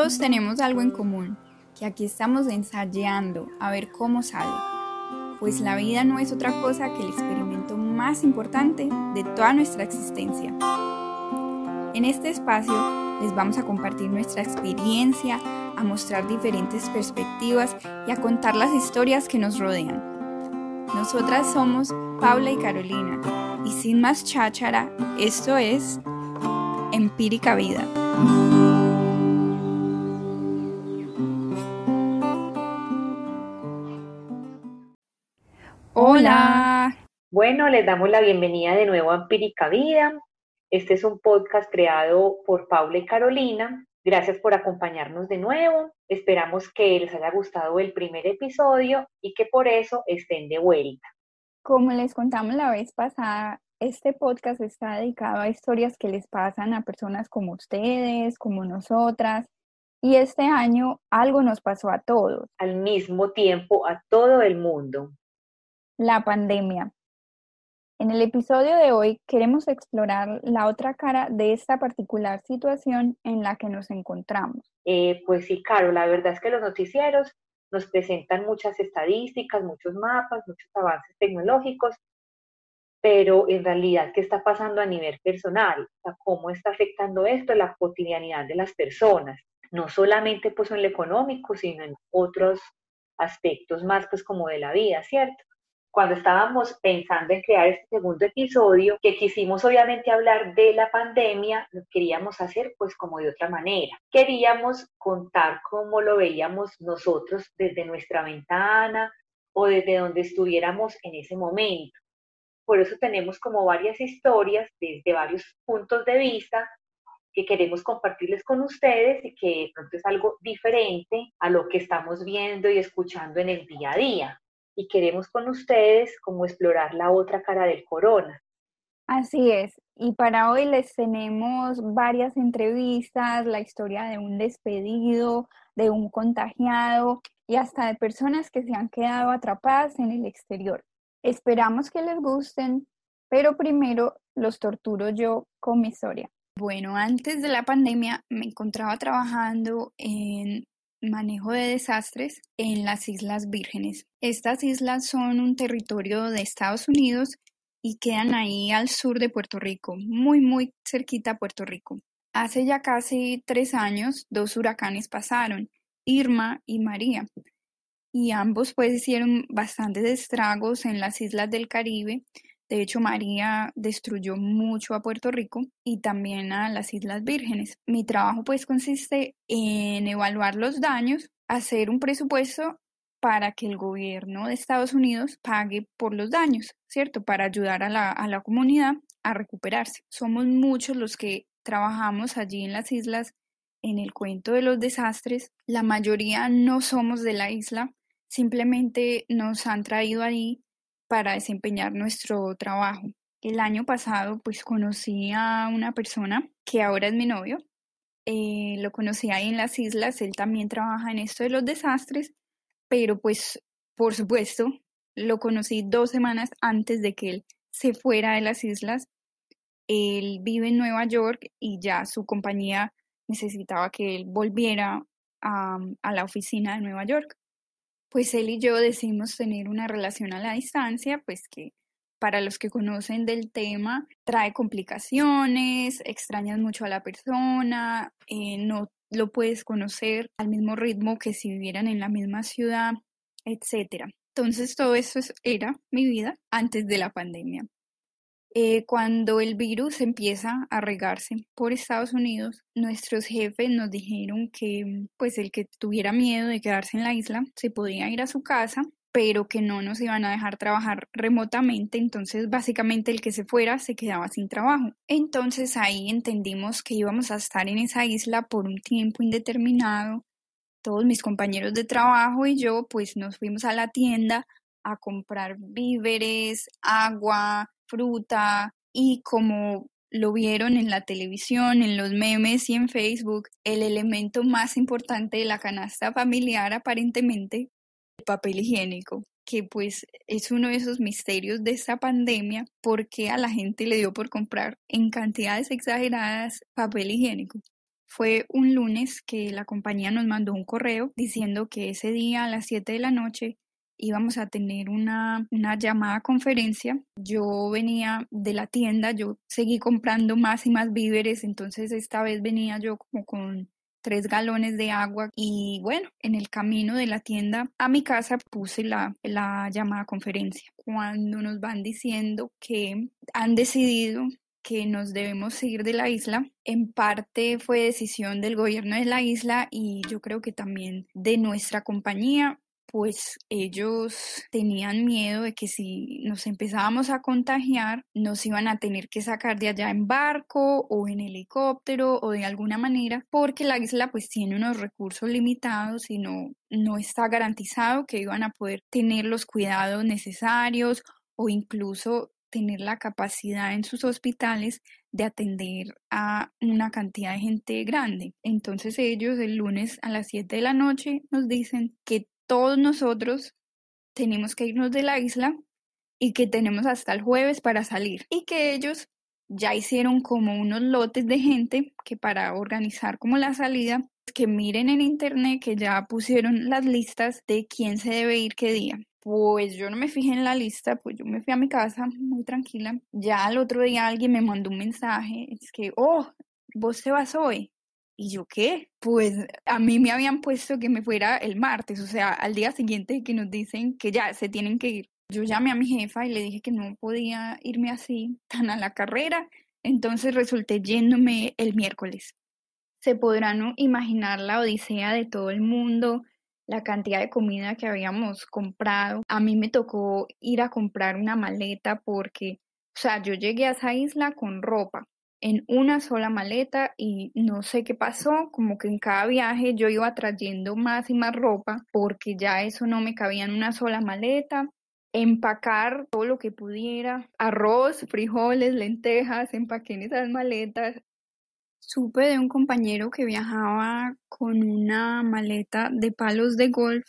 Todos tenemos algo en común, que aquí estamos ensayando a ver cómo sale, pues la vida no es otra cosa que el experimento más importante de toda nuestra existencia. En este espacio les vamos a compartir nuestra experiencia, a mostrar diferentes perspectivas y a contar las historias que nos rodean. Nosotras somos Paula y Carolina, y sin más cháchara, esto es Empírica Vida. Hola. Bueno, les damos la bienvenida de nuevo a Empírica Vida. Este es un podcast creado por Paula y Carolina. Gracias por acompañarnos de nuevo. Esperamos que les haya gustado el primer episodio y que por eso estén de vuelta. Como les contamos la vez pasada, este podcast está dedicado a historias que les pasan a personas como ustedes, como nosotras. Y este año algo nos pasó a todos. Al mismo tiempo, a todo el mundo. La pandemia. En el episodio de hoy queremos explorar la otra cara de esta particular situación en la que nos encontramos. Pues sí, Caro, la verdad es que los noticieros nos presentan muchas estadísticas, muchos mapas, muchos avances tecnológicos, pero en realidad, ¿qué está pasando a nivel personal? O sea, ¿cómo está afectando esto la cotidianidad de las personas? No solamente pues en lo económico, sino en otros aspectos más pues como de la vida, ¿cierto? Cuando estábamos pensando en crear este segundo episodio, que quisimos obviamente hablar de la pandemia, lo queríamos hacer pues como de otra manera. Queríamos contar cómo lo veíamos nosotros desde nuestra ventana o desde donde estuviéramos en ese momento. Por eso tenemos como varias historias desde varios puntos de vista que queremos compartirles con ustedes y que de pronto es algo diferente a lo que estamos viendo y escuchando en el día a día. Y queremos con ustedes como explorar la otra cara del corona. Así es, y para hoy les tenemos varias entrevistas, la historia de un despedido, de un contagiado y hasta de personas que se han quedado atrapadas en el exterior. Esperamos que les gusten, pero primero los torturo yo con mi historia. Bueno, antes de la pandemia me encontraba trabajando en manejo de desastres en las Islas Vírgenes. Estas islas son un territorio de Estados Unidos y quedan ahí al sur de Puerto Rico, muy cerquita a Puerto Rico. Hace ya casi 3 años, 2 huracanes pasaron, Irma y María, y ambos pues hicieron bastantes estragos en las islas del Caribe. De hecho, María destruyó mucho a Puerto Rico y también a las Islas Vírgenes. Mi trabajo pues consiste en evaluar los daños, hacer un presupuesto para que el gobierno de Estados Unidos pague por los daños, ¿cierto? Para ayudar a la comunidad a recuperarse. Somos muchos los que trabajamos allí en las islas en el cuento de los desastres. La mayoría no somos de la isla, simplemente nos han traído ahí para desempeñar nuestro trabajo. El año pasado pues conocí a una persona que ahora es mi novio. Lo conocí ahí en las islas, él también trabaja en esto de los desastres, pero pues por supuesto lo conocí 2 semanas antes de que él se fuera de las islas. Él vive en Nueva York y ya su compañía necesitaba que él volviera a la oficina de Nueva York. Pues él y yo decidimos tener una relación a la distancia, pues que para los que conocen del tema trae complicaciones, extrañas mucho a la persona, no lo puedes conocer al mismo ritmo que si vivieran en la misma ciudad, etcétera. Entonces todo eso era mi vida antes de la pandemia. Cuando el virus empieza a regarse por Estados Unidos, nuestros jefes nos dijeron que pues el que tuviera miedo de quedarse en la isla se podía ir a su casa, pero que no nos iban a dejar trabajar remotamente. Entonces básicamente el que se fuera se quedaba sin trabajo. Entonces ahí entendimos que íbamos a estar en esa isla por un tiempo indeterminado. Todos mis compañeros de trabajo y yo pues nos fuimos a la tienda a comprar víveres, agua, fruta, y como lo vieron en la televisión, en los memes y en Facebook, el elemento más importante de la canasta familiar aparentemente, el papel higiénico, que pues es uno de esos misterios de esta pandemia, porque a la gente le dio por comprar en cantidades exageradas papel higiénico. Fue un lunes que la compañía nos mandó un correo diciendo que ese día a las 7 de la noche íbamos a tener una llamada conferencia. Yo venía de la tienda, yo seguí comprando más y más víveres, entonces esta vez venía yo como con 3 galones de agua y bueno, en el camino de la tienda a mi casa puse la llamada conferencia. Cuando nos van diciendo que han decidido que nos debemos seguir de la isla, en parte fue decisión del gobierno de la isla y yo creo que también de nuestra compañía, pues ellos tenían miedo de que si nos empezábamos a contagiar, nos iban a tener que sacar de allá en barco o en helicóptero o de alguna manera, porque la isla pues tiene unos recursos limitados y no está garantizado que iban a poder tener los cuidados necesarios o incluso tener la capacidad en sus hospitales de atender a una cantidad de gente grande. Entonces ellos el lunes a las 7 de la noche nos dicen que todos nosotros tenemos que irnos de la isla y que tenemos hasta el jueves para salir y que ellos ya hicieron como unos lotes de gente que para organizar como la salida, que miren en internet que ya pusieron las listas de quién se debe ir qué día. Pues yo no me fijé en la lista, pues yo me fui a mi casa muy tranquila. Ya al otro día alguien me mandó un mensaje, es que, oh, vos te vas hoy. ¿Y yo qué? Pues a mí me habían puesto que me fuera el martes, o sea, al día siguiente que nos dicen que ya se tienen que ir. Yo llamé a mi jefa y le dije que no podía irme así, tan a la carrera, entonces resulté yéndome el miércoles. Se podrán imaginar la odisea de todo el mundo, la cantidad de comida que habíamos comprado. A mí me tocó ir a comprar una maleta porque, o sea, yo llegué a esa isla con ropa en una sola maleta y no sé qué pasó, como que en cada viaje yo iba trayendo más y más ropa porque ya eso no me cabía en una sola maleta. Empacar todo lo que pudiera, arroz, frijoles, lentejas, empaqué en esas maletas. Supe de un compañero que viajaba con una maleta de palos de golf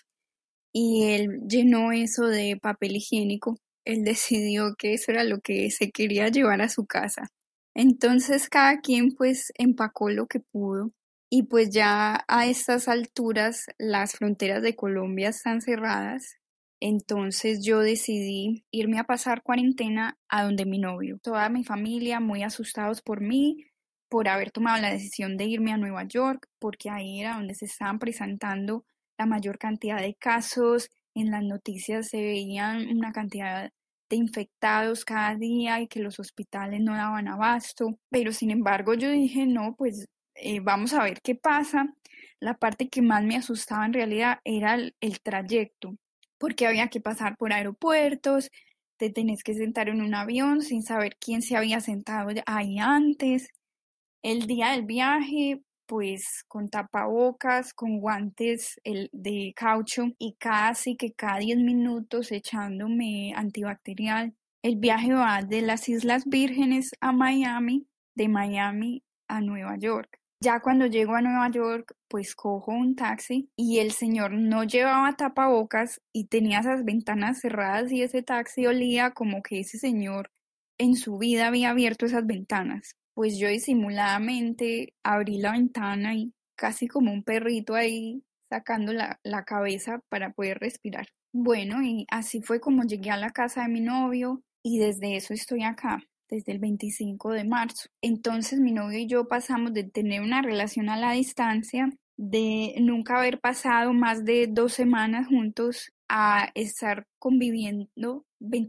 y él llenó eso de papel higiénico. Él decidió que eso era lo que se quería llevar a su casa. Entonces cada quien pues empacó lo que pudo y pues ya a estas alturas las fronteras de Colombia están cerradas. Entonces yo decidí irme a pasar cuarentena a donde mi novio. Toda mi familia muy asustados por mí, por haber tomado la decisión de irme a Nueva York, porque ahí era donde se estaban presentando la mayor cantidad de casos. En las noticias se veían una cantidad de infectados cada día y que los hospitales no daban abasto. Pero sin embargo yo dije, no, pues vamos a ver qué pasa. La parte que más me asustaba en realidad era el trayecto, porque había que pasar por aeropuertos, te tenés que sentar en un avión sin saber quién se había sentado ahí antes. El día del viaje, pues con tapabocas, con guantes de caucho y casi que cada 10 minutos echándome antibacterial. El viaje va de las Islas Vírgenes a Miami, de Miami a Nueva York. Ya cuando llego a Nueva York, pues cojo un taxi y el señor no llevaba tapabocas y tenía esas ventanas cerradas y ese taxi olía como que ese señor en su vida había abierto esas ventanas. Pues yo disimuladamente abrí la ventana y casi como un perrito ahí sacando la cabeza para poder respirar. Bueno, y así fue como llegué a la casa de mi novio y desde eso estoy acá, desde el 25 de marzo. Entonces mi novio y yo pasamos de tener una relación a la distancia, de nunca haber pasado más de 2 semanas juntos, a estar conviviendo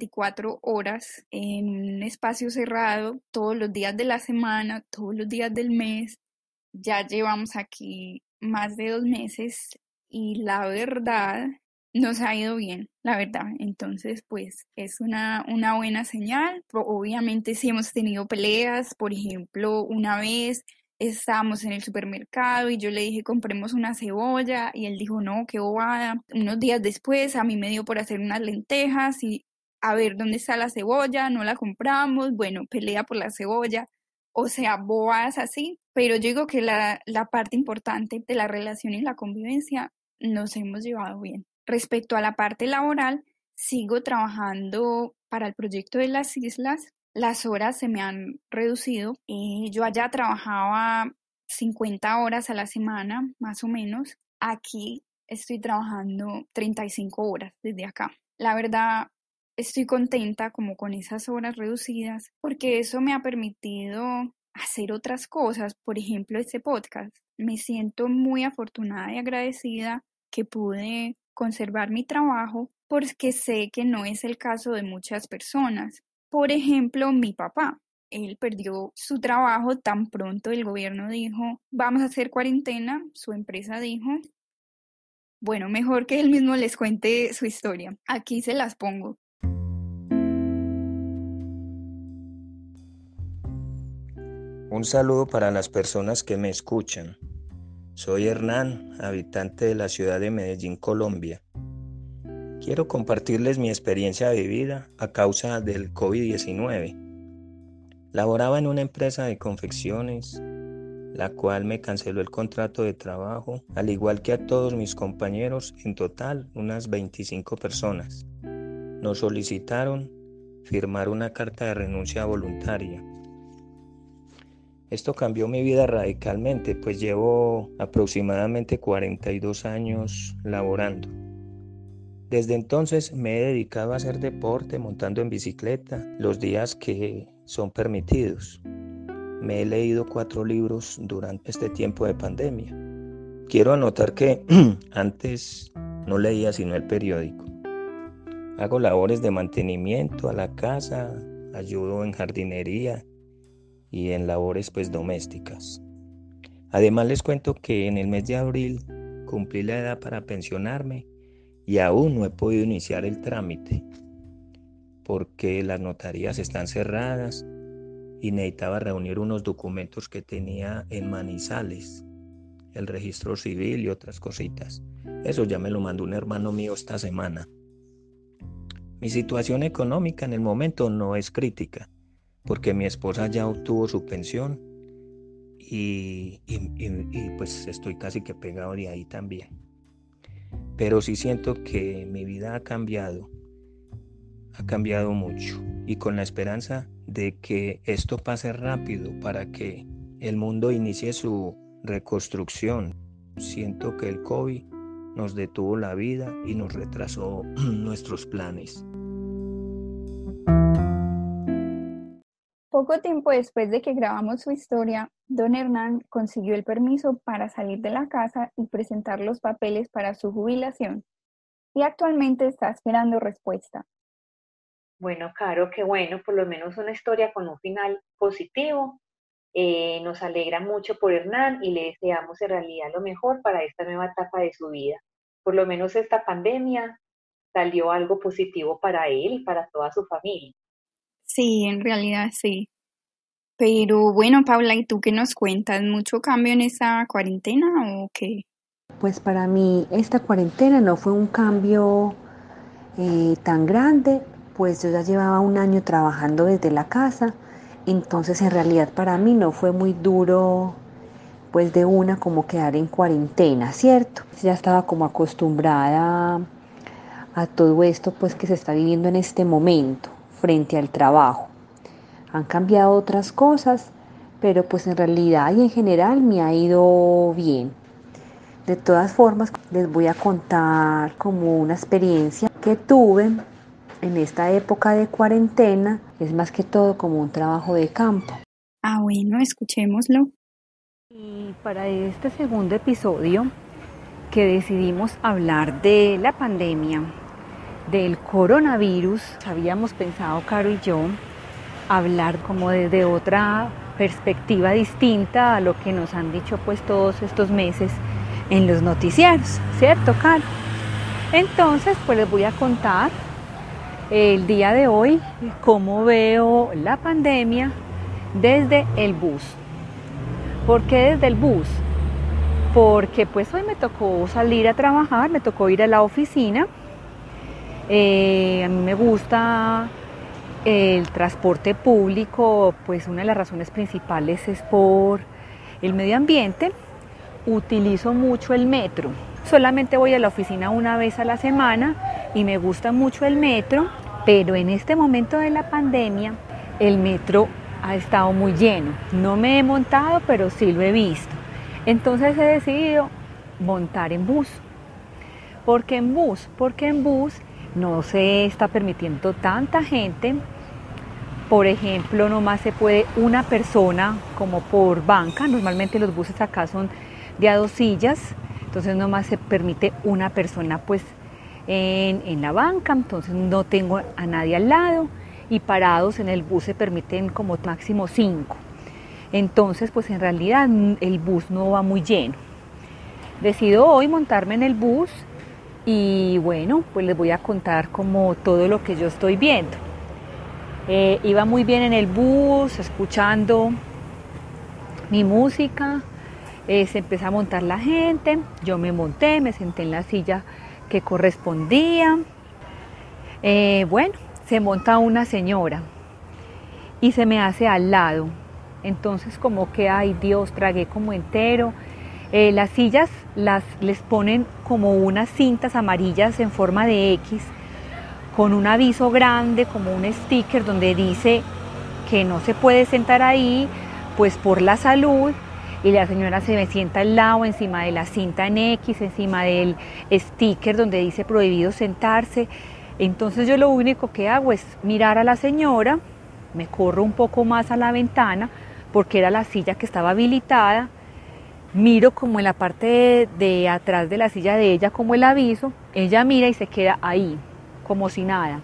24 horas en un espacio cerrado todos los días de la semana, todos los días del mes. Ya llevamos aquí más de 2 meses y la verdad nos ha ido bien, la verdad. Entonces, pues es una buena señal. Obviamente sí hemos tenido peleas, por ejemplo, una vez estábamos en el supermercado y yo le dije compremos una cebolla y él dijo no, qué bobada. Unos días después a mí me dio por hacer unas lentejas y a ver dónde está la cebolla, no la compramos, bueno, pelea por la cebolla. O sea, bobadas así, pero yo digo que la parte importante de la relación y la convivencia nos hemos llevado bien. Respecto a la parte laboral, sigo trabajando para el proyecto de las islas. Las horas se me han reducido. Yo allá trabajaba 50 horas a la semana, más o menos. Aquí estoy trabajando 35 horas desde acá. La verdad, estoy contenta como con esas horas reducidas porque eso me ha permitido hacer otras cosas, por ejemplo, este podcast. Me siento muy afortunada y agradecida que pude conservar mi trabajo porque sé que no es el caso de muchas personas. Por ejemplo, mi papá. Él perdió su trabajo tan pronto el gobierno dijo, vamos a hacer cuarentena. Su empresa dijo, bueno, mejor que él mismo les cuente su historia. Aquí se las pongo. Un saludo para las personas que me escuchan. Soy Hernán, habitante de la ciudad de Medellín, Colombia. Quiero compartirles mi experiencia vivida a causa del COVID-19. Laboraba en una empresa de confecciones, la cual me canceló el contrato de trabajo, al igual que a todos mis compañeros, en total unas 25 personas. Nos solicitaron firmar una carta de renuncia voluntaria. Esto cambió mi vida radicalmente, pues llevo aproximadamente 42 años laborando. Desde entonces me he dedicado a hacer deporte montando en bicicleta los días que son permitidos. Me he leído 4 libros durante este tiempo de pandemia. Quiero anotar que antes no leía sino el periódico. Hago labores de mantenimiento a la casa, ayudo en jardinería y en labores domésticas. Además les cuento que en el mes de abril cumplí la edad para pensionarme y aún no he podido iniciar el trámite porque las notarías están cerradas y necesitaba reunir unos documentos que tenía en Manizales, el registro civil y otras cositas. Eso ya me lo mandó un hermano mío esta semana. Mi situación económica en el momento no es crítica, porque mi esposa ya obtuvo su pensión y pues estoy casi que pegado de ahí también. Pero sí siento que mi vida ha cambiado mucho, y con la esperanza de que esto pase rápido para que el mundo inicie su reconstrucción. Siento que el COVID nos detuvo la vida y nos retrasó nuestros planes. Poco tiempo después de que grabamos su historia, don Hernán consiguió el permiso para salir de la casa y presentar los papeles para su jubilación. Y actualmente está esperando respuesta. Bueno, Caro, qué bueno, por lo menos una historia con un final positivo. Nos alegra mucho por Hernán y le deseamos en realidad lo mejor para esta nueva etapa de su vida. Por lo menos esta pandemia salió algo positivo para él y para toda su familia. Sí, en realidad sí. Pero bueno, Paula, ¿y tú qué nos cuentas? ¿Mucho cambio en esa cuarentena o qué? Pues para mí esta cuarentena no fue un cambio tan grande, pues yo ya llevaba un año trabajando desde la casa, entonces en realidad para mí no fue muy duro pues de una como quedar en cuarentena, ¿cierto? Ya estaba como acostumbrada a todo esto pues que se está viviendo en este momento frente al trabajo. Han cambiado otras cosas, pero pues en realidad y en general me ha ido bien. De todas formas, les voy a contar como una experiencia que tuve en esta época de cuarentena. Es más que todo como un trabajo de campo. Ah, bueno, escuchémoslo. Y para este segundo episodio que decidimos hablar de la pandemia, del coronavirus, habíamos pensado, Caro y yo, hablar como desde otra perspectiva distinta a lo que nos han dicho pues todos estos meses en los noticieros, ¿cierto, Caro? Entonces, pues les voy a contar el día de hoy cómo veo la pandemia desde el bus. ¿Por qué desde el bus? Porque pues hoy me tocó salir a trabajar, me tocó ir a la oficina. A mí me gusta el transporte público, pues una de las razones principales es por el medio ambiente. Utilizo mucho el metro. Solamente voy a la oficina una vez a la semana y me gusta mucho el metro, pero en este momento de la pandemia el metro ha estado muy lleno. No me he montado, pero sí lo he visto. Entonces he decidido montar en bus. ¿Por qué en bus? Porque en bus no se está permitiendo tanta gente. Por ejemplo, nomás se puede una persona como por banca. Normalmente los buses acá son de a 2 sillas, entonces nomás se permite una persona pues en la banca, entonces no tengo a nadie al lado, y parados en el bus se permiten como máximo 5. Entonces pues en realidad el bus no va muy lleno. Decido hoy montarme en el bus y bueno, pues les voy a contar como todo lo que yo estoy viendo. Iba muy bien en el bus, escuchando mi música, se empezó a montar la gente, yo me monté, me senté en la silla que correspondía. Bueno, se monta una señora y se me hace al lado, entonces como que, ay Dios, tragué como entero. Las sillas les ponen como unas cintas amarillas en forma de X, con un aviso grande, como un sticker donde dice que no se puede sentar ahí, pues por la salud, y la señora se me sienta al lado, encima de la cinta en X, encima del sticker donde dice prohibido sentarse. Entonces yo lo único que hago es mirar a la señora, me corro un poco más a la ventana, porque era la silla que estaba habilitada, miro como en la parte de atrás de la silla de ella como el aviso, ella mira y se queda ahí, como si nada.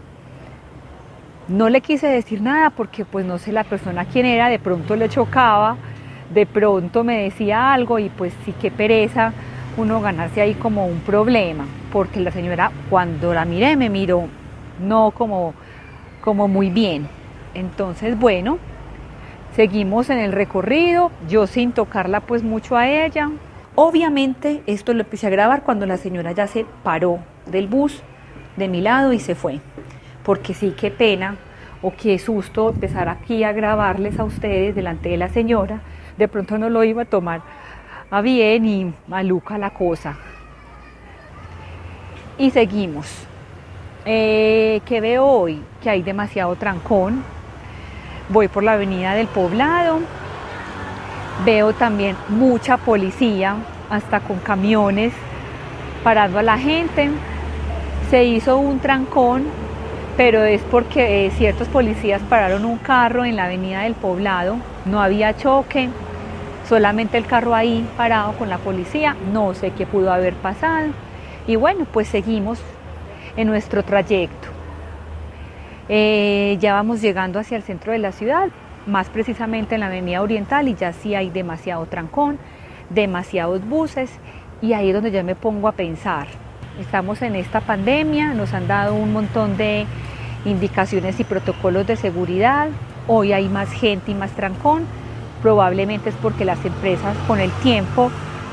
No le quise decir nada porque pues no sé la persona quién era, de pronto le chocaba, de pronto me decía algo y pues sí, qué pereza uno ganarse ahí como un problema, porque la señora cuando la miré me miró no como muy bien. Entonces bueno, seguimos en el recorrido, yo sin tocarla pues mucho a ella. Obviamente esto lo empecé a grabar cuando la señora ya se paró del bus de mi lado y se fue, porque sí, qué pena o qué susto empezar aquí a grabarles a ustedes delante de la señora, de pronto no lo iba a tomar a bien y maluca la cosa. Y seguimos. ¿Qué veo hoy? Que hay demasiado trancón. Voy por la avenida del Poblado, veo también mucha policía, hasta con camiones parando a la gente. Se hizo un trancón, pero es porque ciertos policías pararon un carro en la avenida del Poblado, no había choque, solamente el carro ahí parado con la policía, no sé qué pudo haber pasado. Y bueno, pues seguimos en nuestro trayecto. Ya vamos llegando hacia el centro de la ciudad, más precisamente en la avenida Oriental, y ya sí hay demasiado trancón, demasiados buses, y ahí es donde yo me pongo a pensar. Estamos en esta pandemia, nos han dado un montón de indicaciones y protocolos de seguridad, hoy hay más gente y más trancón, probablemente es porque las empresas con el tiempo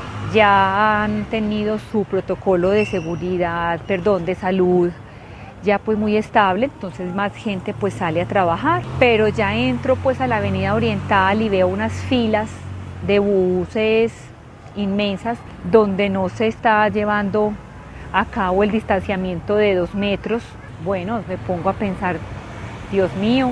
ya han tenido su protocolo de seguridad, de salud, ya pues muy estable, entonces más gente pues sale a trabajar, pero ya entro pues a la avenida Oriental y veo unas filas de buses inmensas donde no se está llevando a cabo el distanciamiento de 2 metros. Bueno, me pongo a pensar, Dios mío,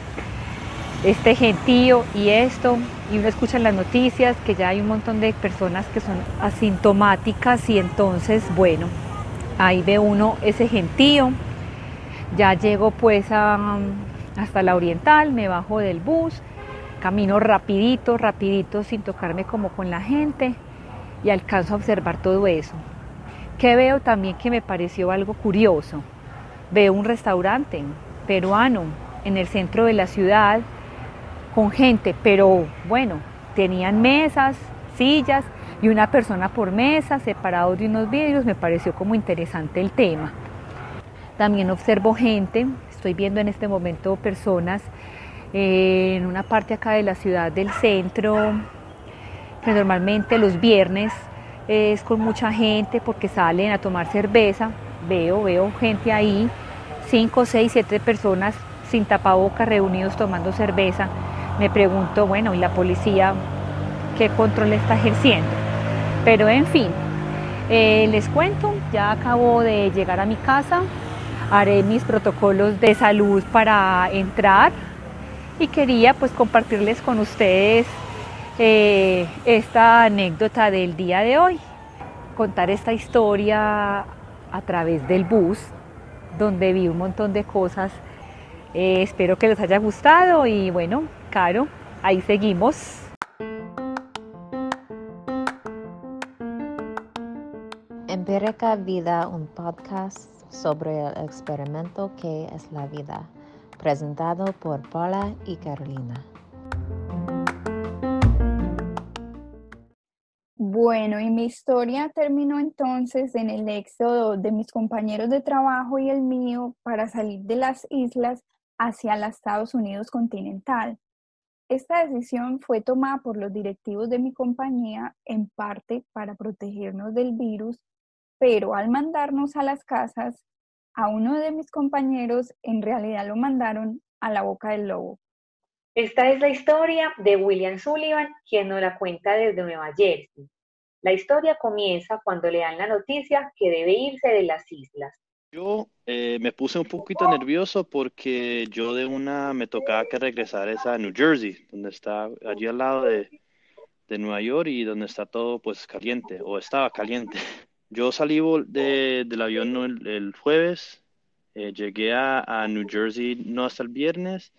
este gentío y esto, y uno escucha en las noticias que ya hay un montón de personas que son asintomáticas, y entonces bueno, ahí ve uno ese gentío. Ya llego pues hasta la Oriental, me bajo del bus, camino rapidito sin tocarme como con la gente, y alcanzo a observar todo eso. ¿Qué veo también que me pareció algo curioso? Veo un restaurante peruano en el centro de la ciudad con gente, pero bueno, tenían mesas, sillas y una persona por mesa, separados de unos vidrios. Me pareció como interesante el tema. También observo gente, estoy viendo en este momento personas en una parte acá de la ciudad del centro, que normalmente los viernes es con mucha gente porque salen a tomar cerveza. Veo gente ahí, 5, 6, 7 personas sin tapabocas reunidos tomando cerveza. Me pregunto, bueno, ¿y la policía qué control está ejerciendo? Pero en fin, les cuento, ya acabo de llegar a mi casa, haré mis protocolos de salud para entrar y quería pues compartirles con ustedes esta anécdota del día de hoy, contar esta historia a través del bus, donde vi un montón de cosas. Espero que les haya gustado y bueno, Caro, ahí seguimos. Empírica Vida, un podcast sobre el experimento que es la vida, presentado por Paula y Carolina. Bueno, y mi historia terminó entonces en el éxodo de mis compañeros de trabajo y el mío para salir de las islas hacia los Estados Unidos continental. Esta decisión fue tomada por los directivos de mi compañía en parte para protegernos del virus, pero al mandarnos a las casas, a uno de mis compañeros en realidad lo mandaron a la boca del lobo. Esta es la historia de William Sullivan, quien nos la cuenta desde Nueva Jersey. La historia comienza cuando le dan la noticia que debe irse de las islas. Yo me puse un poquito nervioso porque yo me tocaba que regresar a New Jersey, donde está allí al lado de Nueva York y donde está todo pues caliente, o estaba caliente. Yo salí del avión el jueves, llegué a New Jersey no hasta el viernes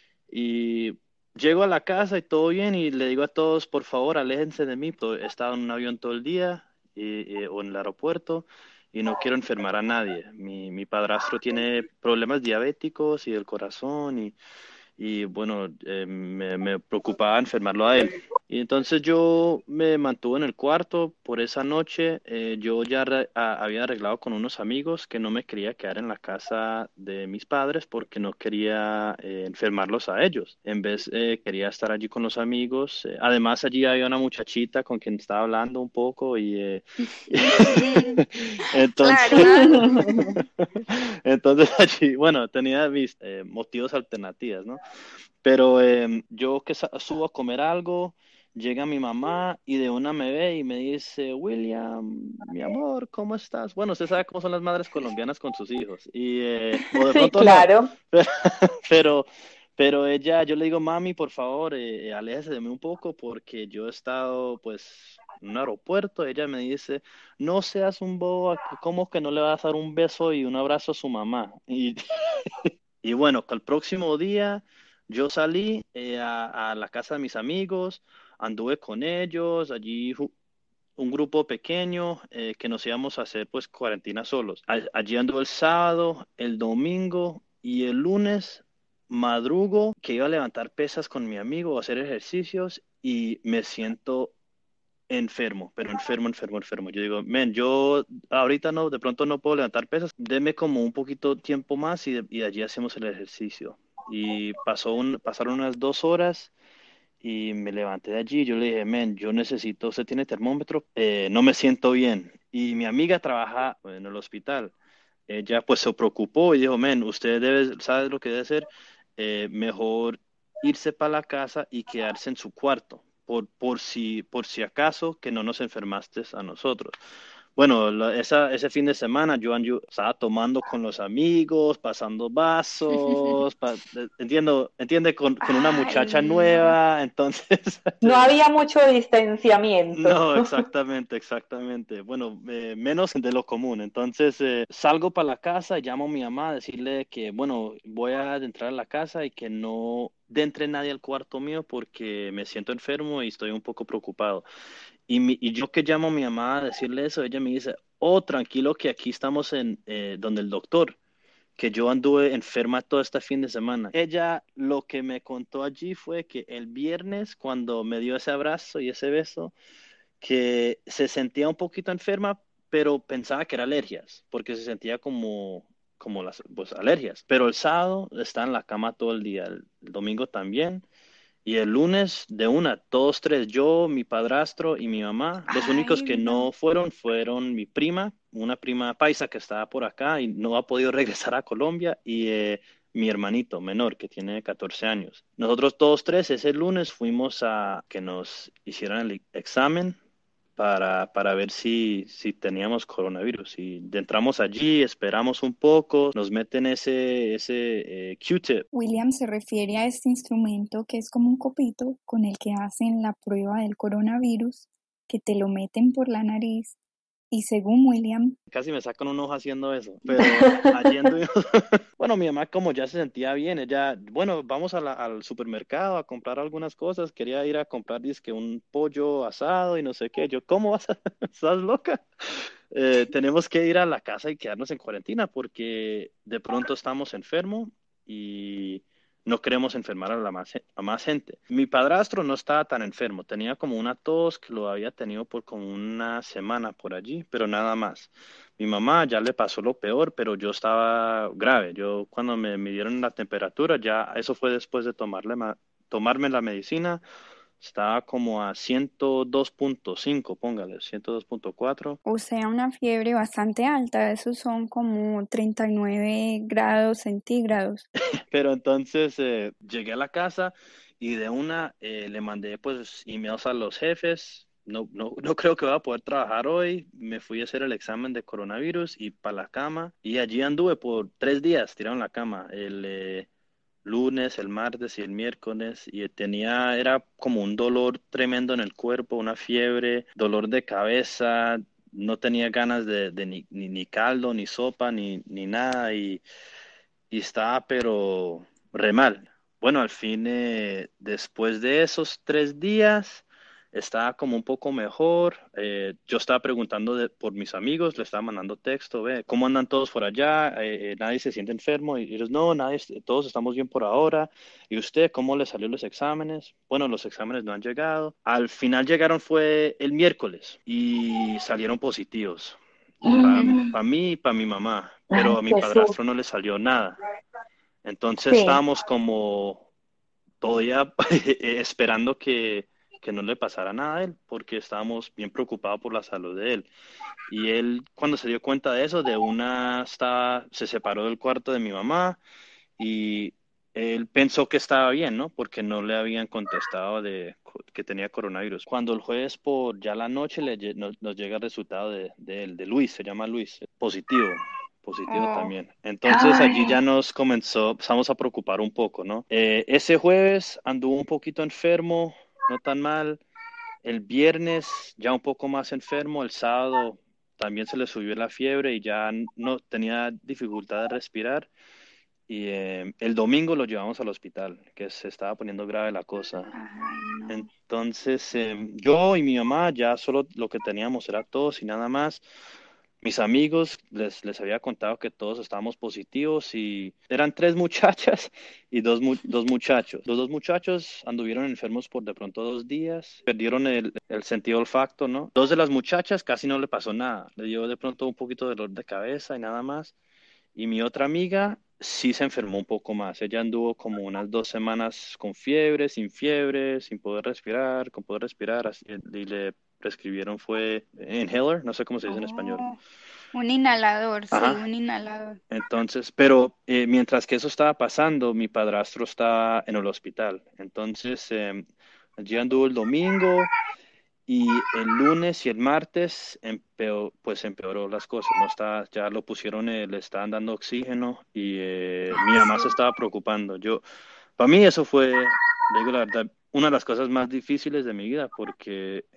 y llego a la casa y todo bien y le digo a todos, por favor, aléjense de mí, he estado en un avión todo el día o en el aeropuerto y no quiero enfermar a nadie. Mi padrastro tiene problemas diabéticos y del corazón y bueno, me preocupaba enfermarlo a él. Y entonces yo me mantuve en el cuarto por esa noche. Yo ya había arreglado con unos amigos que no me quería quedar en la casa de mis padres porque no quería enfermarlos a ellos. En vez, quería estar allí con los amigos. Además, allí había una muchachita con quien estaba hablando un poco y entonces, Claro. entonces allí, bueno, tenía mis motivos alternativos, ¿no? Pero yo que subo a comer algo, llega mi mamá y de una me ve y me dice, William, mi amor, ¿cómo estás? Bueno, usted sabe cómo son las madres colombianas con sus hijos. O de Sí, pronto no, claro. pero, pero ella, yo le digo, mami, por favor, aléjese de mí un poco porque yo he estado, pues, en un aeropuerto. Ella me dice, no seas un bobo, ¿cómo que no le vas a dar un beso y un abrazo a su mamá? Y bueno, que el próximo día yo salí a la casa de mis amigos, anduve con ellos, allí un grupo pequeño que nos íbamos a hacer pues cuarentena solos. Allí anduve el sábado, el domingo y el lunes madrugo que iba a levantar pesas con mi amigo, a hacer ejercicios y me siento enfermo, pero enfermo, enfermo, enfermo. Yo digo, men, yo ahorita no, de pronto no puedo levantar pesas, deme como un poquito tiempo más y de allí hacemos el ejercicio. Y pasaron unas 2 horas y me levanté de allí. Yo le dije, men, yo necesito, ¿usted tiene termómetro? No me siento bien. Y mi amiga trabaja en el hospital. Ella pues se preocupó y dijo, men, usted sabe lo que debe hacer. Mejor irse para la casa y quedarse en su cuarto, por si acaso que no nos enfermaste a nosotros. Bueno, ese fin de semana yo estaba tomando con los amigos, pasando vasos, entiende, con una Ay, muchacha no. nueva, entonces, No había mucho distanciamiento. no, exactamente, exactamente. Bueno, menos de lo común. Entonces, salgo para la casa, llamo a mi mamá a decirle que, bueno, voy a entrar a la casa y que no entre nadie al cuarto mío porque me siento enfermo y estoy un poco preocupado. Y yo que llamo a mi mamá a decirle eso, ella me dice, oh, tranquilo que aquí estamos en donde el doctor, que yo anduve enferma todo este fin de semana. Ella lo que me contó allí fue que el viernes, cuando me dio ese abrazo y ese beso, que se sentía un poquito enferma, pero pensaba que era alergias, porque se sentía como las pues, alergias. Pero el sábado está en la cama todo el día, el domingo también. Y el lunes de todos tres, yo, mi padrastro y mi mamá, los únicos Ay, que no. no fueron mi prima, una prima paisa que estaba por acá y no ha podido regresar a Colombia, y mi hermanito menor que tiene 14 años. Nosotros todos tres ese lunes fuimos a que nos hicieran el examen para ver si teníamos coronavirus. Y entramos allí, esperamos un poco, nos meten ese Q-tip. William se refiere a este instrumento que es como un copito con el que hacen la prueba del coronavirus, que te lo meten por la nariz y según William, Casi me sacan un ojo haciendo eso, pero allí anduvimos. Bueno, mi mamá como ya se sentía bien, ella, bueno, vamos al supermercado a comprar algunas cosas, quería ir a comprar dizque un pollo asado y no sé qué, yo, ¿cómo vas a, estás loca? Tenemos que ir a la casa y quedarnos en cuarentena porque de pronto estamos enfermos y no queremos enfermar a más gente. Mi padrastro no estaba tan enfermo, tenía como una tos que lo había tenido por como una semana por allí, pero nada más. Mi mamá ya le pasó lo peor, pero yo estaba grave. Yo cuando me midieron la temperatura, ya eso fue después de tomarme la medicina. Estaba como a 102.5, póngale, 102.4. o sea, una fiebre bastante alta, esos son como 39 grados centígrados. Pero entonces llegué a la casa y de una le mandé pues emails a los jefes. No creo que voy a poder trabajar hoy. Me fui a hacer el examen de coronavirus y para la cama. Y allí anduve por 3 días tirado en la cama. El lunes, el martes y el miércoles. Y era como un dolor tremendo en el cuerpo, una fiebre, dolor de cabeza. No tenía ganas de ni caldo, ni sopa, ni nada. Y estaba pero re mal. Bueno, al fin, después de esos 3 días, estaba como un poco mejor. Yo estaba preguntando por mis amigos, le estaba mandando texto, ve, ¿cómo andan todos por allá? ¿Nadie se siente enfermo? Y ellos, no, nadie, todos estamos bien por ahora. ¿Y usted, cómo le salió los exámenes? Bueno, los exámenes no han llegado. Al final llegaron fue el miércoles y salieron positivos. Para mí y para mi mamá, pero a mi Jesús. padrastro no le salió nada. Entonces Sí. estábamos como todavía esperando que no le pasara nada a él, porque estábamos bien preocupados por la salud de él. Y él, cuando se dio cuenta de eso, se separó del cuarto de mi mamá y él pensó que estaba bien, ¿no? Porque no le habían contestado que tenía coronavirus. Cuando el jueves por ya la noche nos llega el resultado de Luis, se llama Luis, positivo Oh, también. Entonces allí ya Ay, empezamos a preocupar un poco, ¿no? Ese jueves anduvo un poquito enfermo, no tan mal. El viernes ya un poco más enfermo, el sábado también se le subió la fiebre y ya no tenía dificultad de respirar. Y el domingo lo llevamos al hospital, que se estaba poniendo grave la cosa. ay, no. Entonces, yo y mi mamá ya solo lo que teníamos era tos y nada más. Mis amigos les había contado que todos estábamos positivos y eran 3 muchachas y dos muchachos. Los 2 muchachos anduvieron enfermos por de pronto 2 días, perdieron el sentido olfacto, ¿no? 2 de las muchachas casi no le pasó nada, le dio de pronto un poquito de dolor de cabeza y nada más. Y mi otra amiga sí se enfermó un poco más. Ella anduvo como unas 2 semanas con fiebre, sin poder respirar, con poder respirar, y le prescribieron fue inhaler, no sé cómo se dice en español. Oh, un inhalador, sí, Ajá. un inhalador. Entonces, pero mientras que eso estaba pasando, mi padrastro estaba en el hospital. Entonces, allí anduvo el domingo y el lunes y el martes pues empeoró las cosas. No está, ya lo pusieron, le estaban dando oxígeno y mi mamá se estaba preocupando. Para mí eso fue, le digo la verdad, una de las cosas más difíciles de mi vida porque,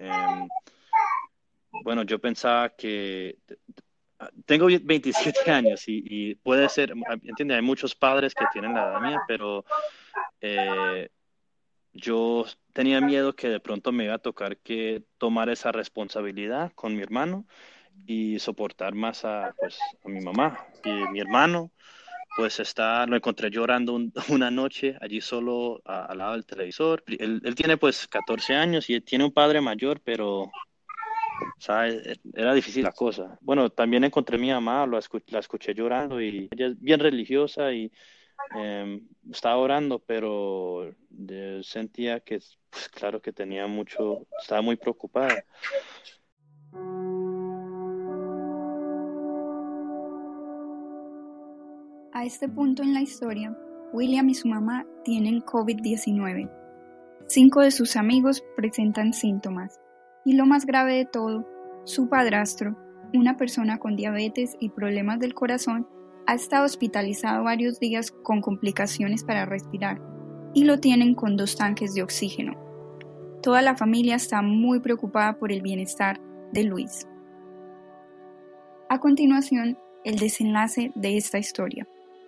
bueno, yo pensaba que tengo 27 años y puede ser, entiende, hay muchos padres que tienen la edad mía, pero eh, yo tenía miedo que de pronto me iba a tocar que tomar esa responsabilidad con mi hermano y soportar más a mi mamá. Y mi hermano, pues lo encontré llorando una noche allí solo al lado del televisor. Él tiene pues 14 años y él tiene un padre mayor, pero ¿sabes? Era difícil la cosa. Bueno, también encontré a mi mamá, la escuché llorando y ella es bien religiosa y estaba orando, pero sentía que, pues claro que estaba muy preocupada. A este punto en la historia, William y su mamá tienen COVID-19. 5 de sus amigos presentan síntomas Y lo más grave de todo, su padrastro, una persona con diabetes y problemas del corazón, ha estado hospitalizado varios días con complicaciones para respirar y lo tienen con 2 tanques de oxígeno. Toda la familia está muy preocupada por el bienestar de Luis. A continuación, el desenlace de esta historia.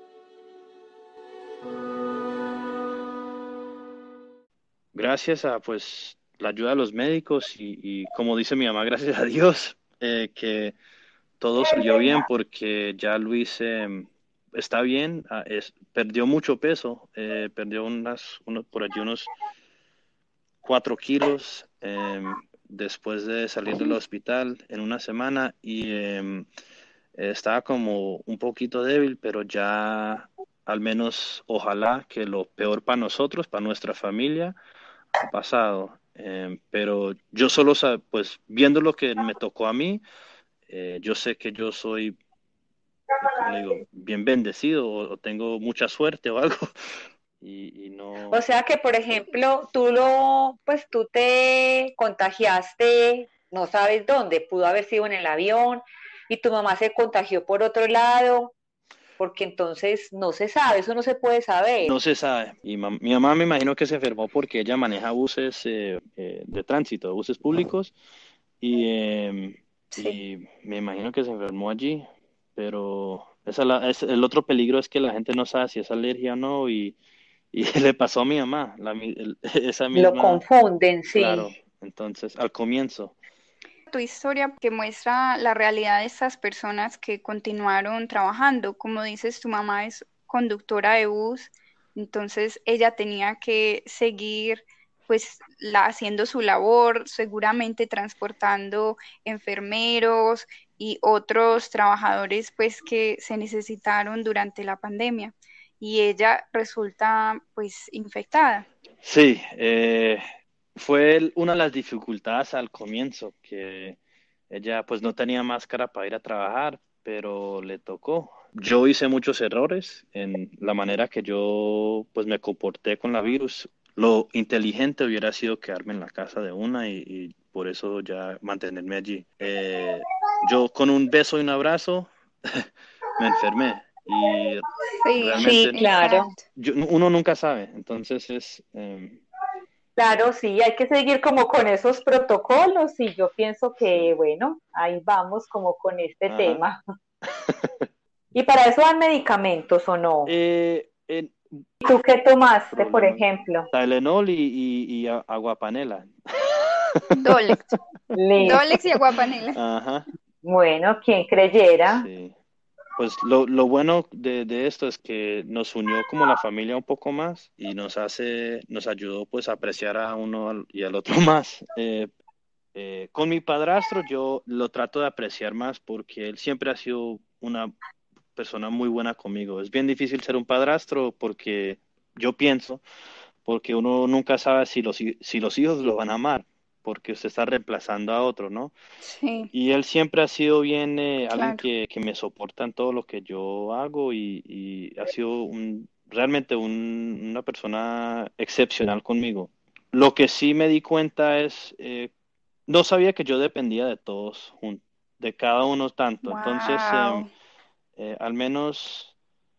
Gracias a pues la ayuda de los médicos y como dice mi mamá, gracias a Dios, que todo salió bien porque ya Luis está bien, perdió mucho peso, perdió por allí unos 4 kilos después de salir del hospital en una semana y estaba como un poquito débil, pero ya al menos ojalá que lo peor para nosotros, para nuestra familia, ha pasado. Pero yo solo, pues viendo lo que me tocó a mí, yo sé que yo soy, como le digo, bien bendecido o tengo mucha suerte o algo. Y no. O sea que, por ejemplo, pues tú te contagiaste, no sabes dónde, pudo haber sido en el avión y tu mamá se contagió por otro lado, porque entonces no se sabe, eso no se puede saber. No se sabe. Y mi mamá me imagino que se enfermó porque ella maneja buses de tránsito, buses públicos, Sí. y me imagino que se enfermó allí. Pero el otro peligro es que la gente no sabe si es alergia o no, y le pasó a mi mamá, esa Lo misma, confunden, claro. sí. Entonces, al comienzo. Tu historia que muestra la realidad de estas personas que continuaron trabajando. Como dices, tu mamá es conductora de bus, entonces ella tenía que seguir pues haciendo su labor, seguramente transportando enfermeros y otros trabajadores pues que se necesitaron durante la pandemia y ella resulta pues infectada. Sí, fue una de las dificultades al comienzo, que ella pues no tenía máscara para ir a trabajar, pero le tocó. Yo hice muchos errores en la manera que yo pues me comporté con la virus. Lo inteligente hubiera sido quedarme en la casa de una y por eso ya mantenerme allí. Yo con un beso y un abrazo me enfermé y Sí, Sí, realmente claro. exacto. uno nunca sabe. Entonces Claro, sí, hay que seguir como con esos protocolos y yo pienso que, bueno, ahí vamos como con este ajá. tema. ¿Y para eso dan medicamentos o no? En ¿Y tú qué tomaste, por problemas. ejemplo? Tylenol y aguapanela. Dolex. Listo. Dolex y aguapanela. Ajá, Bueno, quien creyera. sí. Pues lo bueno de esto es que nos unió como la familia un poco más y nos ayudó pues a apreciar a uno y al otro más. Con mi padrastro yo lo trato de apreciar más porque él siempre ha sido una persona muy buena conmigo. Es bien difícil ser un padrastro porque yo pienso, porque uno nunca sabe si los hijos lo van a amar, porque usted está reemplazando a otro, ¿no? Sí, Y él siempre ha sido bien alguien claro. que me soporta en todo lo que yo hago y ha sido realmente una persona excepcional conmigo. Lo que sí me di cuenta es, no sabía que yo dependía de todos, de cada uno tanto. Entonces, Wow. al menos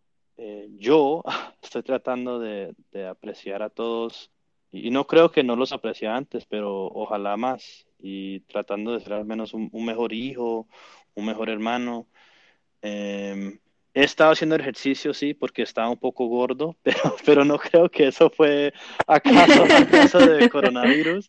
yo estoy tratando de apreciar a todos y no creo que no los aprecié antes, pero ojalá más y tratando de ser al menos un mejor hijo, un mejor hermano. Eh, He estado haciendo ejercicio, sí, porque estaba un poco gordo, pero no creo que eso fue acaso de coronavirus.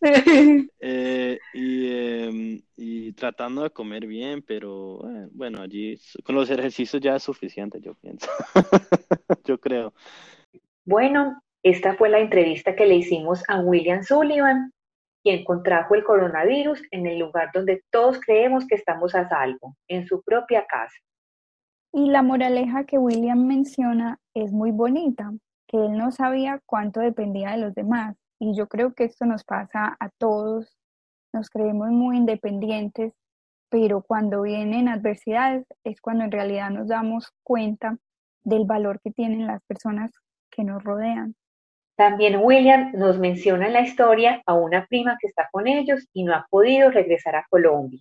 Y tratando de comer bien, pero bueno, allí con los ejercicios ya es suficiente, yo pienso. Yo creo. Bueno, esta fue la entrevista que le hicimos a William Sullivan, quien contrajo el coronavirus en el lugar donde todos creemos que estamos a salvo, en su propia casa. Y la moraleja que William menciona es muy bonita, que él no sabía cuánto dependía de los demás. Y yo creo que esto nos pasa a todos, nos creemos muy independientes, pero cuando vienen adversidades es cuando en realidad nos damos cuenta del valor que tienen las personas que nos rodean. También William nos menciona en la historia a una prima que está con ellos y no ha podido regresar a Colombia.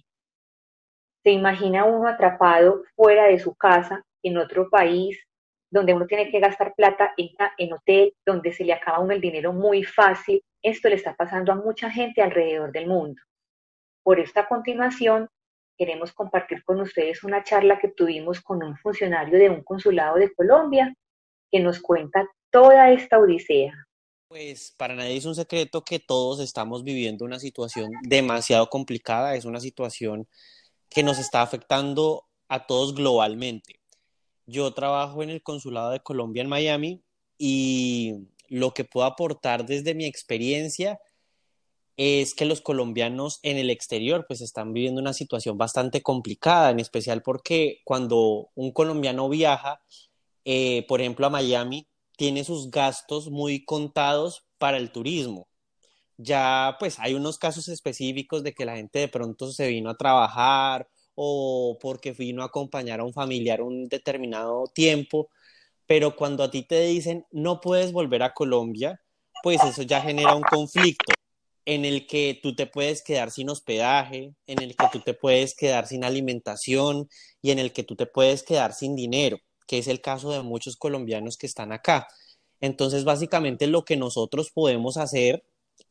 Se imagina uno atrapado fuera de su casa, en otro país, donde uno tiene que gastar plata en hotel, donde se le acaba a uno el dinero muy fácil. Esto le está pasando a mucha gente alrededor del mundo. Por esta continuación, queremos compartir con ustedes una charla que tuvimos con un funcionario de un consulado de Colombia que nos cuenta toda esta odisea. Pues para nadie es un secreto que todos estamos viviendo una situación demasiado complicada, es una situación que nos está afectando a todos globalmente. Yo trabajo en el Consulado de Colombia en Miami y lo que puedo aportar desde mi experiencia es que los colombianos en el exterior pues están viviendo una situación bastante complicada, en especial porque cuando un colombiano viaja, por ejemplo, a Miami, tiene sus gastos muy contados para el turismo. Ya pues hay unos casos específicos de que la gente de pronto se vino a trabajar o porque vino a acompañar a un familiar un determinado tiempo, pero cuando a ti te dicen no puedes volver a Colombia, pues eso ya genera un conflicto en el que tú te puedes quedar sin hospedaje, en el que tú te puedes quedar sin alimentación y en el que tú te puedes quedar sin dinero, que es el caso de muchos colombianos que están acá. Entonces, básicamente lo que nosotros podemos hacer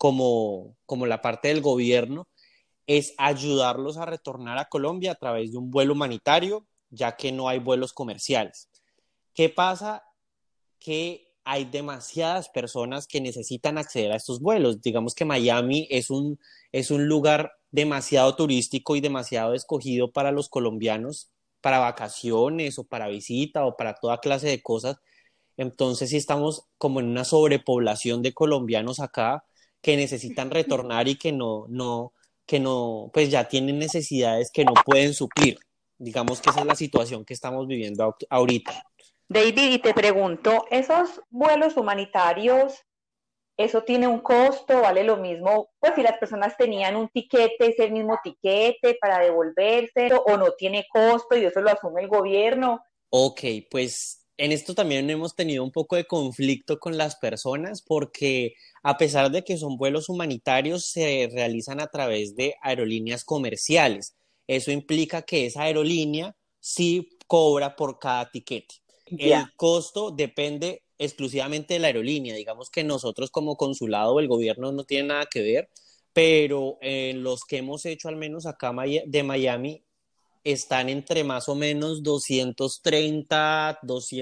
como la parte del gobierno es ayudarlos a retornar a Colombia a través de un vuelo humanitario, ya que no hay vuelos comerciales. ¿Qué pasa? Que hay demasiadas personas que necesitan acceder a estos vuelos. Digamos que Miami es un lugar demasiado turístico y demasiado escogido para los colombianos, para vacaciones o para visita o para toda clase de cosas. Entonces sí estamos como en una sobrepoblación de colombianos acá que necesitan retornar y que no, pues ya tienen necesidades que no pueden suplir. Digamos que esa es la situación que estamos viviendo ahorita. David, y te pregunto, ¿esos vuelos humanitarios, eso tiene un costo? ¿Vale lo mismo? Pues si las personas tenían un tiquete, ¿es el mismo tiquete para devolverse o no tiene costo y eso lo asume el gobierno? Ok, pues en esto también hemos tenido un poco de conflicto con las personas porque a pesar de que son vuelos humanitarios, se realizan a través de aerolíneas comerciales. Eso implica que esa aerolínea sí cobra por cada tiquete. Ya. El costo depende exclusivamente de la aerolínea. Digamos que nosotros como consulado o el gobierno no tiene nada que ver, pero en los que hemos hecho al menos acá de Miami están entre más o menos 230,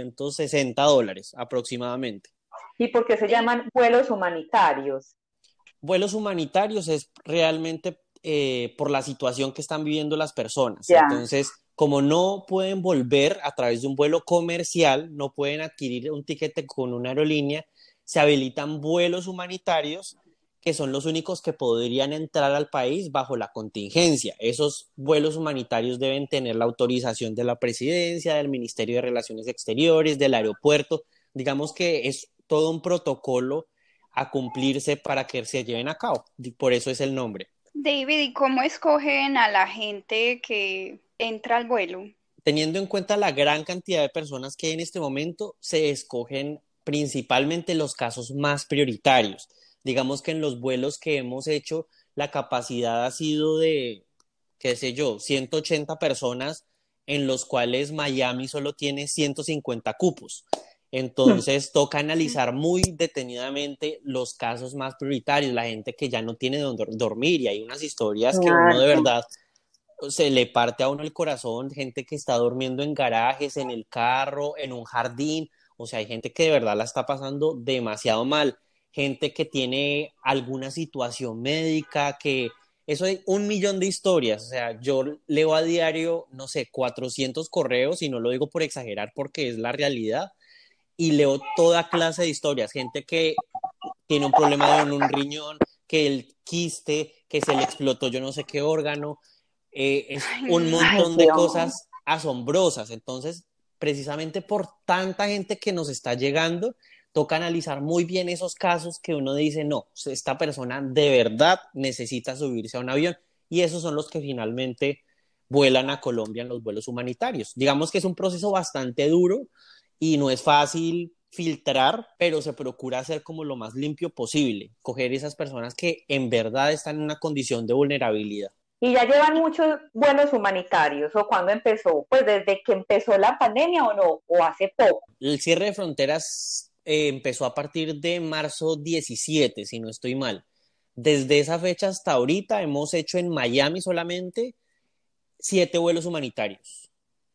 $260 aproximadamente. ¿Y por qué se llaman vuelos humanitarios? Vuelos humanitarios es realmente por la situación que están viviendo las personas. Ya. Entonces, como no pueden volver a través de un vuelo comercial, no pueden adquirir un tiquete con una aerolínea, se habilitan vuelos humanitarios que son los únicos que podrían entrar al país bajo la contingencia. Esos vuelos humanitarios deben tener la autorización de la presidencia, del Ministerio de Relaciones Exteriores, del aeropuerto. Digamos que es todo un protocolo a cumplirse para que se lleven a cabo. Por eso es el nombre. David, ¿y cómo escogen a la gente que entra al vuelo? Teniendo en cuenta la gran cantidad de personas que hay en este momento, se escogen principalmente los casos más prioritarios. Digamos que en los vuelos que hemos hecho, la capacidad ha sido de, qué sé yo, 180 personas, en los cuales Miami solo tiene 150 cupos. Entonces toca analizar muy detenidamente los casos más prioritarios, la gente que ya no tiene donde dormir, y hay unas historias que uno de verdad se le parte a uno el corazón, gente que está durmiendo en garajes, en el carro, en un jardín. O sea, hay gente que de verdad la está pasando demasiado mal, gente que tiene alguna situación médica, que eso hay un millón de historias. O sea, yo leo a diario, no sé, 400 correos, y no lo digo por exagerar porque es la realidad, y leo toda clase de historias, gente que tiene un problema en un riñón, que el quiste, que se le explotó yo no sé qué órgano, es un montón de cosas asombrosas. Entonces, precisamente por tanta gente que nos está llegando, toca analizar muy bien esos casos que uno dice, no, esta persona de verdad necesita subirse a un avión, y esos son los que finalmente vuelan a Colombia en los vuelos humanitarios. Digamos que es un proceso bastante duro y no es fácil filtrar, pero se procura hacer como lo más limpio posible, coger esas personas que en verdad están en una condición de vulnerabilidad. ¿Y ya llevan muchos vuelos humanitarios o cuándo empezó? Pues desde que empezó la pandemia o no, o hace poco. El cierre de fronteras empezó a partir de marzo 17, si no estoy mal. Desde esa fecha hasta ahorita hemos hecho en Miami solamente 7 vuelos humanitarios.